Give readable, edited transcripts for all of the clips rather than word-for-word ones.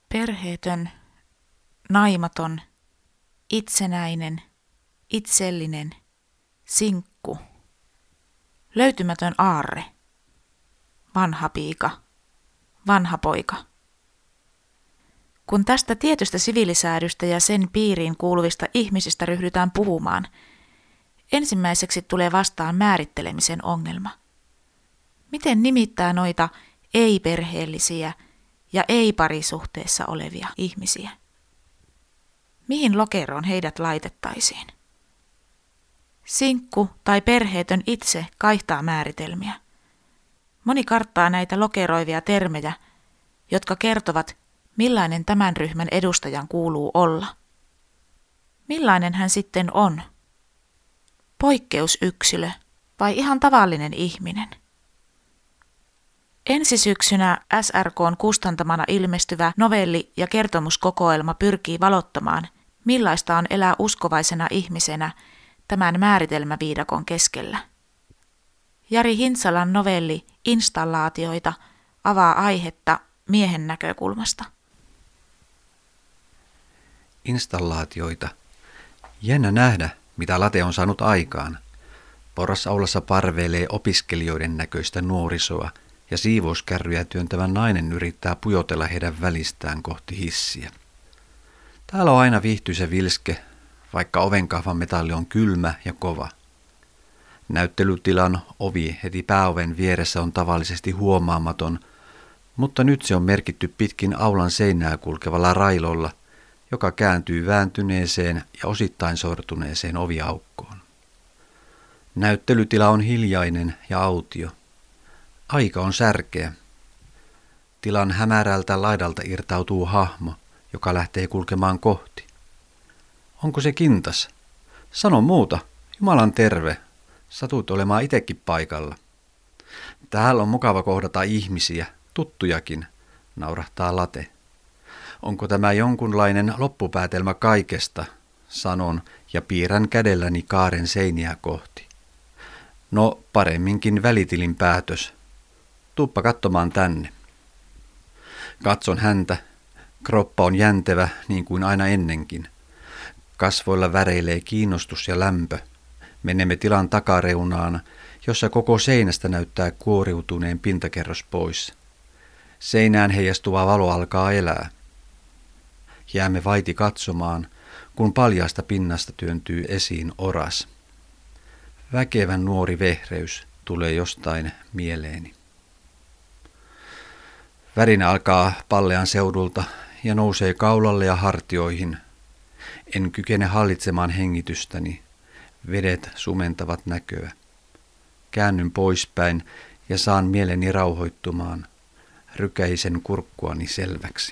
Perheetön, naimaton, itsenäinen, itsellinen, sinkku, löytymätön aarre, vanha piika, vanha poika. Kun tästä tietystä siviilisäädystä ja sen piiriin kuuluvista ihmisistä ryhdytään puhumaan, ensimmäiseksi tulee vastaan määrittelemisen ongelma. Miten nimittää noita ei-perheellisiä ja ei-parisuhteessa olevia ihmisiä? Mihin lokeroon heidät laitettaisiin? Sinkku tai perheetön itse kaihtaa määritelmiä. Moni karttaa näitä lokeroivia termejä, jotka kertovat, millainen tämän ryhmän edustajan kuuluu olla. Millainen hän sitten on? Poikkeusyksilö vai ihan tavallinen ihminen? Ensi syksynä SRK:n kustantamana ilmestyvä novelli- ja kertomuskokoelma pyrkii valottamaan, millaista on elää uskovaisena ihmisenä tämän määritelmäviidakon keskellä. Jari Hintsalan novelli Installaatioita avaa aihetta miehen näkökulmasta. Installaatioita. Jännä nähdä, mitä Late on saanut aikaan. Porrasaulassa parveilee opiskelijoiden näköistä nuorisoa ja siivouskärryjä työntävä nainen yrittää pujotella heidän välistään kohti hissiä. Täällä on aina viihtyisä vilske, vaikka ovenkahvan metalli on kylmä ja kova. Näyttelytilan ovi heti pääoven vieressä on tavallisesti huomaamaton, mutta nyt se on merkitty pitkin aulan seinää kulkevalla railolla, joka kääntyy vääntyneeseen ja osittain sortuneeseen oviaukkoon. Näyttelytila on hiljainen ja autio. Aika on särkeä. Tilan hämärältä laidalta irtautuu hahmo, joka lähtee kulkemaan kohti. Onko se Kintas? Sano muuta, Jumalan terve. Satut olemaan itekin paikalla. Täällä on mukava kohdata ihmisiä, tuttujakin, naurahtaa Late. Onko tämä jonkunlainen loppupäätelmä kaikesta, sanon ja piirrän kädelläni kaaren seiniä kohti. No, paremminkin välitilin päätös. Tuuppa katsomaan tänne. Katson häntä. Kroppa on jäntevä niin kuin aina ennenkin. Kasvoilla väreilee kiinnostus ja lämpö. Menemme tilan takareunaan, jossa koko seinästä näyttää kuoriutuneen pintakerros pois. Seinään heijastuva valo alkaa elää. Jäämme vaiti katsomaan, kun paljaasta pinnasta työntyy esiin oras. Väkevän nuori vehreys tulee jostain mieleeni. Värinä alkaa pallean seudulta ja nousee kaulalle ja hartioihin. En kykene hallitsemaan hengitystäni. Vedet sumentavat näköä. Käännyn poispäin ja saan mieleni rauhoittumaan. Rykäisen kurkkuani selväksi.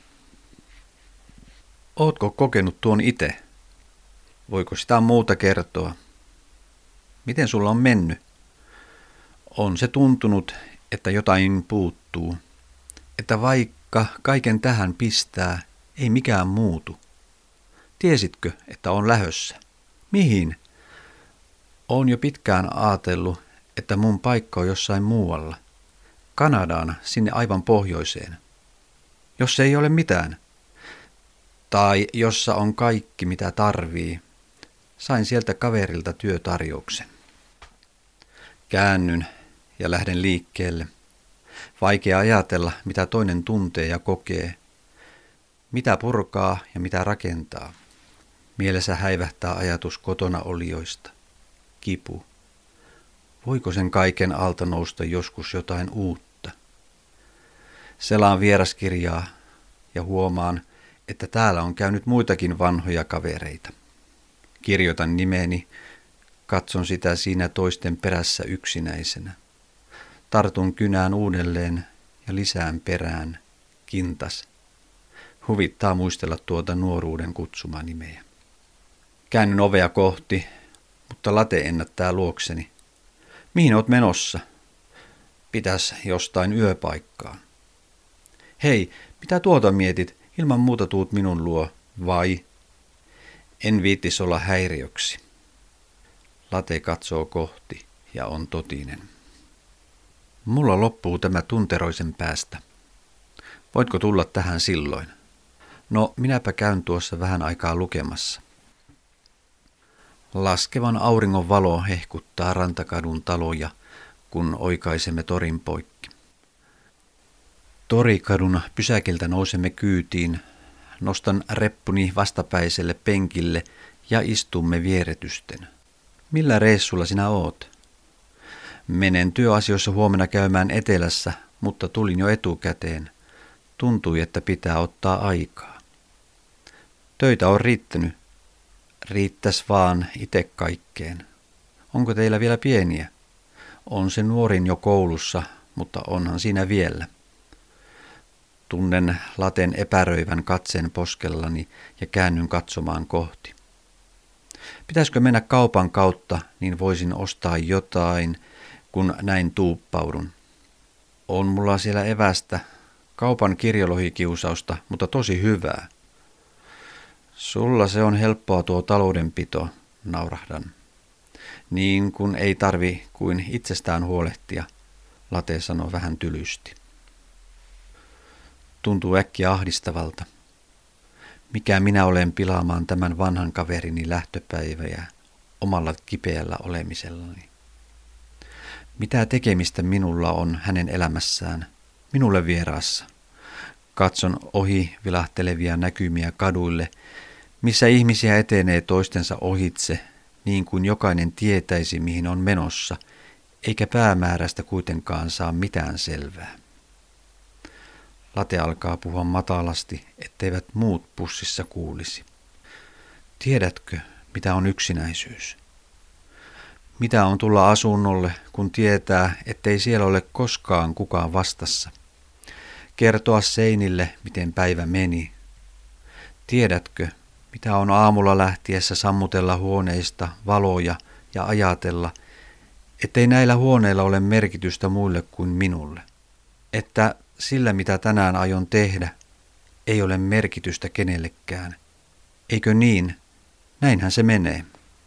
Ootko kokenut tuon ite? Voiko sitä muuta kertoa? Miten sulla on mennyt? On se tuntunut, että jotain puuttuu. Että vaikka kaiken tähän pistää, ei mikään muutu. Tiesitkö, että on lähössä? Mihin? Oon jo pitkään ajatellut, että mun paikka on jossain muualla. Kanadaan, sinne aivan pohjoiseen. Jos ei ole mitään. Tai jossa on kaikki, mitä tarvii. Sain sieltä kaverilta työtarjouksen. Käännyn ja lähden liikkeelle. Vaikea ajatella, mitä toinen tuntee ja kokee. Mitä purkaa ja mitä rakentaa. Mielessä häivähtää ajatus kotona olijoista. Kipu. Voiko sen kaiken alta nousta joskus jotain uutta? Selaan vieraskirjaa ja huomaan, että täällä on käynyt muitakin vanhoja kavereita. Kirjoitan nimeni, katson sitä siinä toisten perässä yksinäisenä. Tartun kynään uudelleen ja lisään perään. Kintas. Huvittaa muistella tuota nuoruuden kutsumaa nimeä. Käännyn ovea kohti, mutta Late ennättää luokseni. Mihin oot menossa? Pitäis jostain yöpaikkaan. Hei, mitä tuota mietit? Ilman muuta tuut minun luo, vai? En viittis olla häiriöksi. Late katsoo kohti ja on totinen. Mulla loppuu tämä tunteroisen päästä. Voitko tulla tähän silloin? No, minäpä käyn tuossa vähän aikaa lukemassa. Laskevan auringon valo hehkuttaa rantakadun taloja, kun oikaisemme torin poikki. Torikadun pysäkiltä nousemme kyytiin, nostan reppuni vastapäiselle penkille ja istumme vieretysten. Millä reissulla sinä oot? Menen työasioissa huomenna käymään etelässä, mutta tulin jo etukäteen. Tuntui, että pitää ottaa aikaa. Töitä on riittänyt. Riittäs vaan itse kaikkeen. Onko teillä vielä pieniä? On se nuorin jo koulussa, mutta onhan siinä vielä. Tunnen laten epäröivän katseen poskellani ja käännyn katsomaan kohti. Pitäisikö mennä kaupan kautta, niin voisin ostaa jotain, kun näin tuuppaudun. On mulla siellä evästä, kaupan kirjolohikiusausta, mutta tosi hyvää. Sulla se on helppoa tuo taloudenpito, naurahdan. Niin kun ei tarvi kuin itsestään huolehtia, late sanoi vähän tylysti. Tuntuu äkkiä ahdistavalta. Mikä minä olen pilaamaan tämän vanhan kaverini lähtöpäivää omalla kipeällä olemisellani? Mitä tekemistä minulla on hänen elämässään, minulle vieraassa? Katson ohi vilahtelevia näkymiä kaduille, missä ihmisiä etenee toistensa ohitse, niin kuin jokainen tietäisi, mihin on menossa, eikä päämäärästä kuitenkaan saa mitään selvää. Late alkaa puhua matalasti, etteivät muut pussissa kuulisi. Tiedätkö, mitä on yksinäisyys? Mitä on tulla asunnolle, kun tietää, ettei siellä ole koskaan kukaan vastassa? Kertoa seinille, miten päivä meni. Tiedätkö, mitä on aamulla lähtiessä sammutella huoneista valoja ja ajatella, ettei näillä huoneilla ole merkitystä muille kuin minulle? Että sillä, mitä tänään aion tehdä, ei ole merkitystä kenellekään. Eikö niin? Näinhän se menee.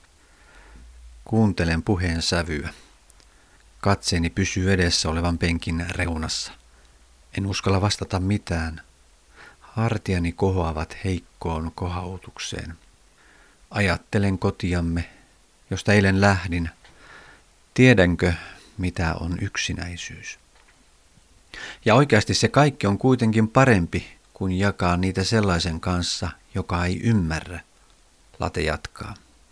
Kuuntelen puheen sävyä. Katseeni pysyy edessä olevan penkin reunassa. En uskalla vastata mitään. Hartiani kohoavat heikkoon kohautukseen. Ajattelen kotiamme, josta eilen lähdin. Tiedänkö, mitä on yksinäisyys? Ja oikeasti se kaikki on kuitenkin parempi kuin jakaa niitä sellaisen kanssa, joka ei ymmärrä, late jatkaa.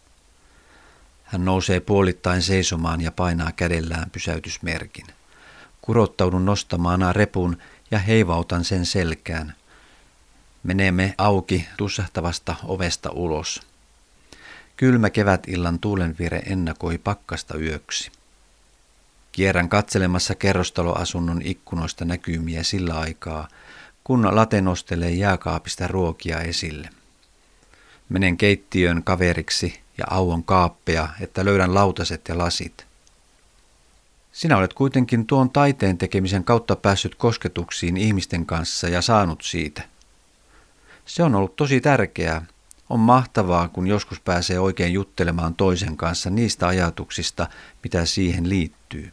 Hän nousee puolittain seisomaan ja painaa kädellään pysäytysmerkin. Kurottaudun nostamaan repun ja heivautan sen selkään. Menemme auki tussahtavasta ovesta ulos. Kylmä kevätillan tuulenvire ennakoi pakkasta yöksi. Kierrän katselemassa kerrostaloasunnon ikkunoista näkymiä sillä aikaa, kun late nostelee jääkaapista ruokia esille. Menen keittiöön kaveriksi ja auon kaappeja, että löydän lautaset ja lasit. Sinä olet kuitenkin tuon taiteen tekemisen kautta päässyt kosketuksiin ihmisten kanssa ja saanut siitä. Se on ollut tosi tärkeää. On mahtavaa, kun joskus pääsee oikein juttelemaan toisen kanssa niistä ajatuksista, mitä siihen liittyy.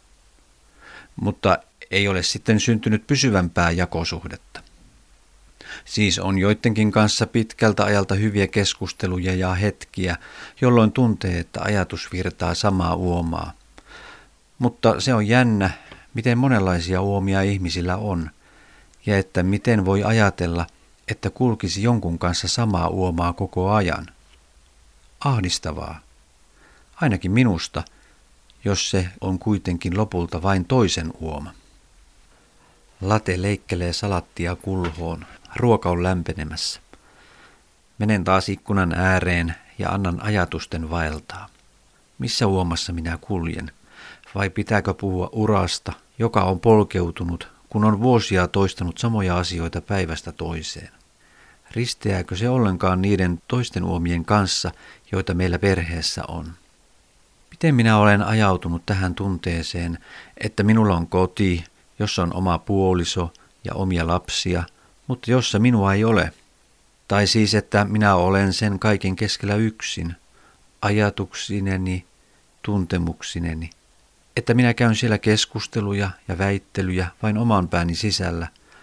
Mutta ei ole sitten syntynyt pysyvämpää jakosuhdetta. Siis on joidenkin kanssa pitkältä ajalta hyviä keskusteluja ja hetkiä, jolloin tuntee, että ajatus virtaa samaa uomaa. Mutta se on jännä, miten monenlaisia uomia ihmisillä on, ja että miten voi ajatella, että kulkisi jonkun kanssa samaa uomaa koko ajan. Ahdistavaa. Ainakin minusta, jos se on kuitenkin lopulta vain toisen uoma. Late leikkelee salattia kulhoon. Ruoka on lämpenemässä. Menen taas ikkunan ääreen ja annan ajatusten vaeltaa. Missä uomassa minä kuljen? Vai pitääkö puhua urasta, joka on polkeutunut, kun on vuosia toistanut samoja asioita päivästä toiseen? Risteääkö se ollenkaan niiden toisten uomien kanssa, joita meillä perheessä on? Miten minä olen ajautunut tähän tunteeseen, että minulla on koti, jossa on oma puoliso ja omia lapsia, mutta jossa minua ei ole? Tai siis, että minä olen sen kaiken keskellä yksin, ajatuksineni, tuntemuksineni. Että minä käyn siellä keskusteluja ja väittelyjä vain oman pääni sisällä,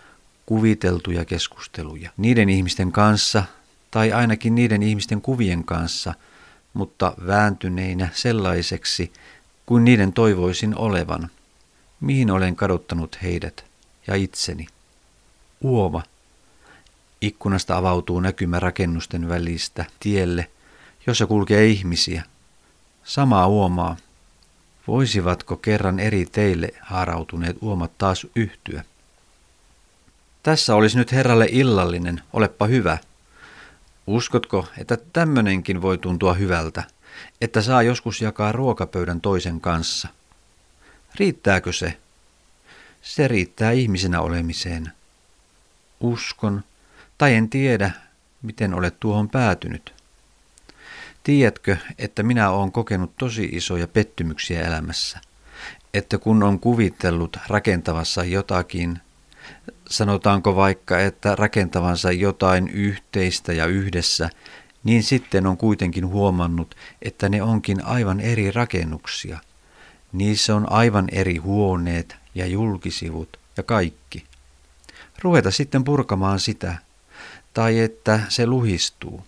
kuviteltuja keskusteluja niiden ihmisten kanssa tai ainakin niiden ihmisten kuvien kanssa, mutta vääntyneinä sellaiseksi kuin niiden toivoisin olevan. Mihin olen kadottanut heidät ja itseni? Uoma. Ikkunasta avautuu näkymä rakennusten välistä tielle, jossa kulkee ihmisiä. Samaa uomaa. Voisivatko kerran eri teille haarautuneet uomat taas yhtyä? Tässä olisi nyt herralle illallinen, olepa hyvä. Uskotko, että tämmönenkin voi tuntua hyvältä, että saa joskus jakaa ruokapöydän toisen kanssa? Riittääkö se? Se riittää ihmisenä olemiseen. Uskon, tai en tiedä, miten olet tuohon päätynyt. Tiedätkö, että minä olen kokenut tosi isoja pettymyksiä elämässä, että kun on kuvitellut rakentavassa jotakin, sanotaanko vaikka, että rakentavansa jotain yhteistä ja yhdessä, niin sitten on kuitenkin huomannut, että ne onkin aivan eri rakennuksia. Niissä on aivan eri huoneet ja julkisivut ja kaikki. Ruveta sitten purkamaan sitä, tai että se luhistuu.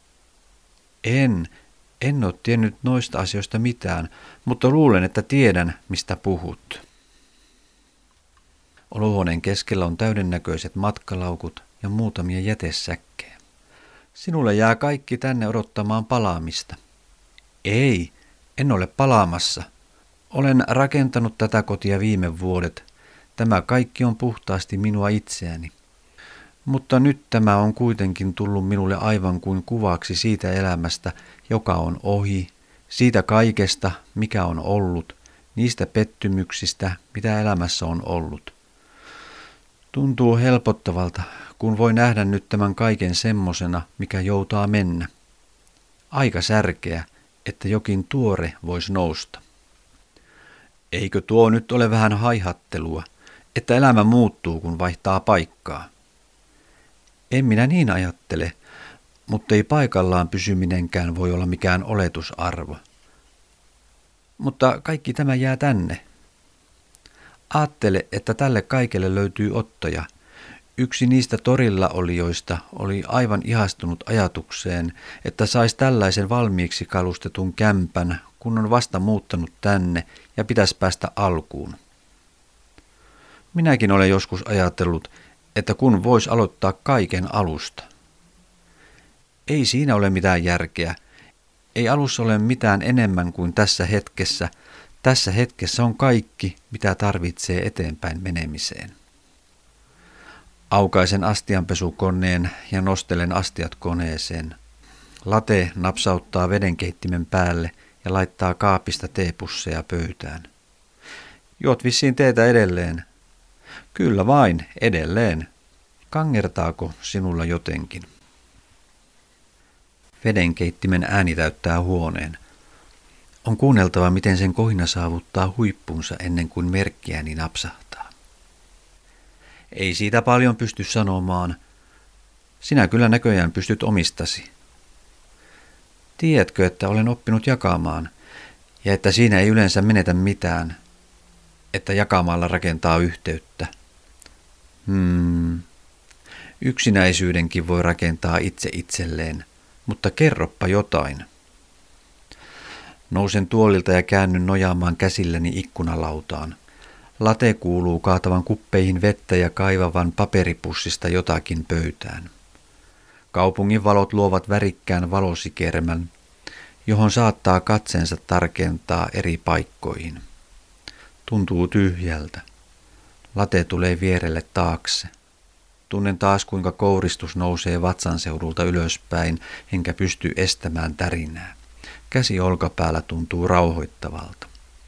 En ole tiennyt noista asioista mitään, mutta luulen, että tiedän, mistä puhut. Olohuoneen keskellä on täydennäköiset matkalaukut ja muutamia jätesäkkejä. Sinulle jää kaikki tänne odottamaan palaamista. Ei, en ole palaamassa. Olen rakentanut tätä kotia viime vuodet. Tämä kaikki on puhtaasti minua itseäni. Mutta nyt tämä on kuitenkin tullut minulle aivan kuin kuvaksi siitä elämästä, joka on ohi, siitä kaikesta, mikä on ollut, niistä pettymyksistä, mitä elämässä on ollut. Tuntuu helpottavalta, kun voi nähdä nyt tämän kaiken semmosena, mikä joutaa mennä. Aika särkeä, että jokin tuore voisi nousta. Eikö tuo nyt ole vähän haihattelua, että elämä muuttuu, kun vaihtaa paikkaa? En minä niin ajattele, mutta ei paikallaan pysyminenkään voi olla mikään oletusarvo. Mutta kaikki tämä jää tänne. Aattele, että tälle kaikelle löytyy ottaja. Yksi niistä torilla olijoista oli aivan ihastunut ajatukseen, että saisi tällaisen valmiiksi kalustetun kämpän, kun on vasta muuttanut tänne ja pitäisi päästä alkuun. Minäkin olen joskus ajatellut, että kun vois aloittaa kaiken alusta. Ei siinä ole mitään järkeä. Ei alussa ole mitään enemmän kuin tässä hetkessä. Tässä hetkessä on kaikki, mitä tarvitsee eteenpäin menemiseen. Aukaisen astianpesukoneen ja nostelen astiat koneeseen. Late napsauttaa vedenkeittimen päälle ja laittaa kaapista teepusseja pöytään. Juot vissiin teetä edelleen. Kyllä vain, edelleen. Kangertaako sinulla jotenkin? Vedenkeittimen ääni täyttää huoneen. On kuunneltava, miten sen kohina saavuttaa huippunsa ennen kuin merkkiääni napsahtaa. Ei siitä paljon pysty sanomaan. Sinä kyllä näköjään pystyt omistasi. Tiedätkö, että olen oppinut jakamaan ja että siinä ei yleensä menetä mitään, että jakamalla rakentaa yhteyttä. Yksinäisyydenkin voi rakentaa itse itselleen, mutta kerroppa jotain. Nousen tuolilta ja käännyn nojaamaan käsilläni ikkunalautaan. Late kuuluu kaatavan kuppeihin vettä ja kaivavan paperipussista jotakin pöytään. Kaupungin valot luovat värikkään valosikermän, johon saattaa katseensa tarkentaa eri paikkoihin. Tuntuu tyhjältä. Late tulee vierelle taakse. Tunnen taas, kuinka kouristus nousee vatsan seudulta ylöspäin, enkä pysty estämään tärinää. Käsi olkapäällä tuntuu rauhoittavalta.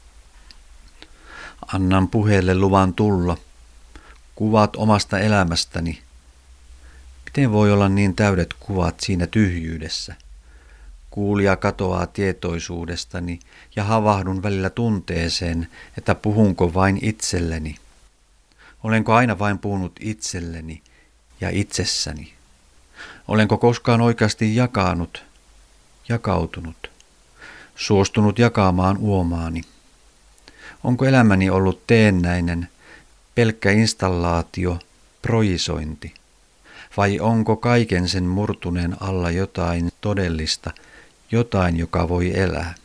Annan puheelle luvan tulla. Kuvat omasta elämästäni. Miten voi olla niin täydet kuvat siinä tyhjyydessä? Kuulija katoaa tietoisuudestani ja havahdun välillä tunteeseen, että puhunko vain itselleni. Olenko aina vain puhunut itselleni ja itsessäni? Olenko koskaan oikeasti jakautunut, suostunut jakamaan uomaani? Onko elämäni ollut teennäinen, pelkkä installaatio, projisointi, vai onko kaiken sen murtuneen alla jotain todellista, jotain, joka voi elää?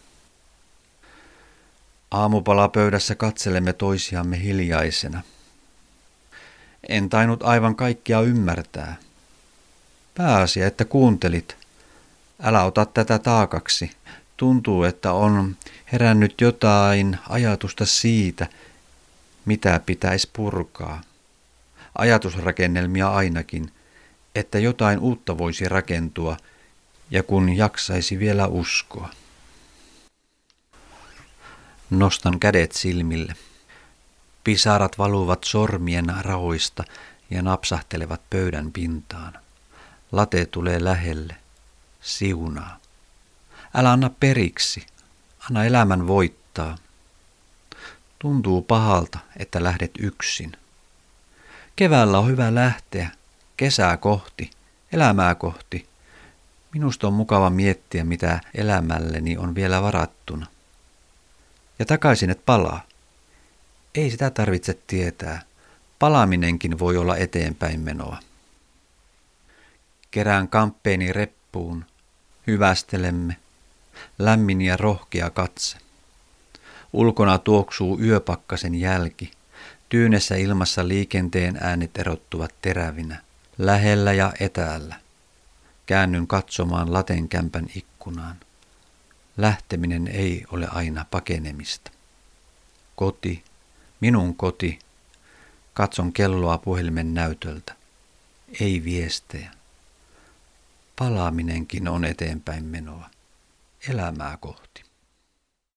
Aamupalapöydässä katselemme toisiamme hiljaisena. En tainnut aivan kaikkia ymmärtää. Pääasia, että kuuntelit. Älä ota tätä taakaksi. Tuntuu, että on herännyt jotain ajatusta siitä, mitä pitäisi purkaa. Ajatusrakennelmia ainakin, että jotain uutta voisi rakentua ja kun jaksaisi vielä uskoa. Nostan kädet silmille. Pisarat valuvat sormien rahoista ja napsahtelevat pöydän pintaan. Late tulee lähelle. Siunaa. Älä anna periksi. Anna elämän voittaa. Tuntuu pahalta, että lähdet yksin. Keväällä on hyvä lähteä. Kesää kohti. Elämää kohti. Minusta on mukava miettiä, mitä elämälleni on vielä varattuna. Ja takaisin et palaa. Ei sitä tarvitse tietää. Palaaminenkin voi olla eteenpäin menoa. Kerään kamppeeni reppuun. Hyvästelemme. Lämmin ja rohkea katse. Ulkona tuoksuu yöpakkasen jälki. Tyynessä ilmassa liikenteen äänet erottuvat terävinä. Lähellä ja etäällä. Käännyn katsomaan laten kämpän ikkunaan. Lähteminen ei ole aina pakenemista. Koti, minun koti. Katson kelloa puhelimen näytöltä. Ei viestejä. Palaaminenkin on eteenpäin menoa. Elämää kohti.